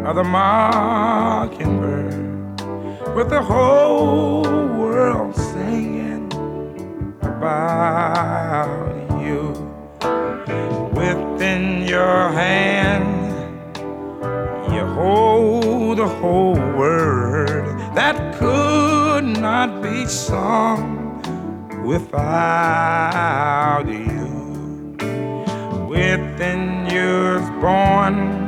of the mockingbird, with the whole world singing about you. Within your hand, you hold the whole word that could not be sung without you. Within you's born